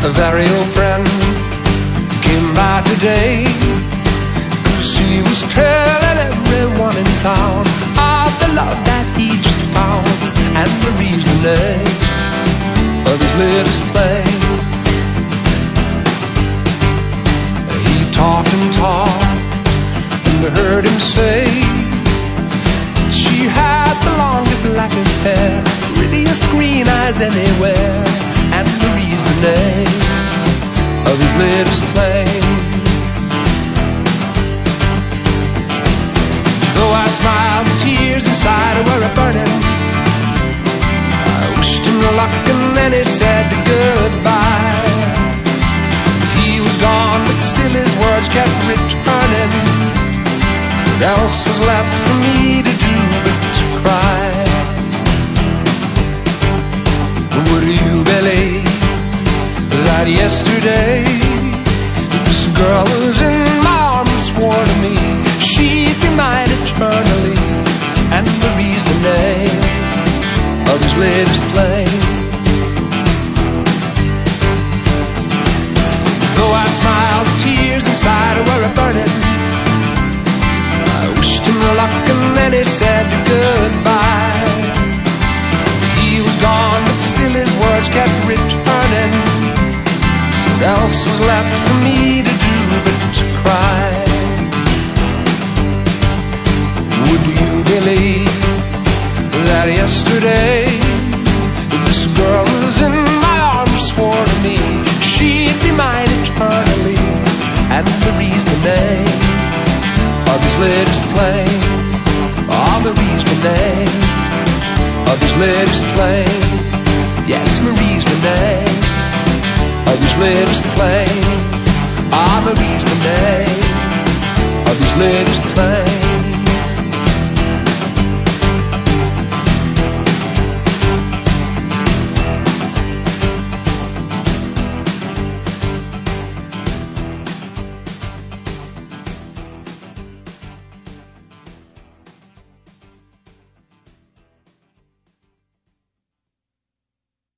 A very old friend came by today. She was telling everyone in town of the love that he just found, and Marie's the name of his latest play. He talked and talked, and I heard him say she had the longest, blackest hair, prettiest green eyes anywhere, and Marie's the name of his latest play. Though I smiled, the tears inside were a-burning. I wished him luck and then he said goodbye. He was gone, but still his words kept returning. What else was left for me to do but to cry? Would you believe that yesterday this girl was in my arms, swore to me she'd be mine eternally, and Marie's the name of his latest play. Though I smiled, the tears inside were a-burning. I wished him luck and then he said goodbye. He was gone, but still his words kept returning. What else was left for me to do but to cry? Would you believe that yesterday this girl was in my arms, swore to me she'd be mine eternally, and Marie's the name of his latest play. Oh, Marie's the name of his latest play. Yes, Marie's the name of his latest play. Ah, Marie's the name of his latest play.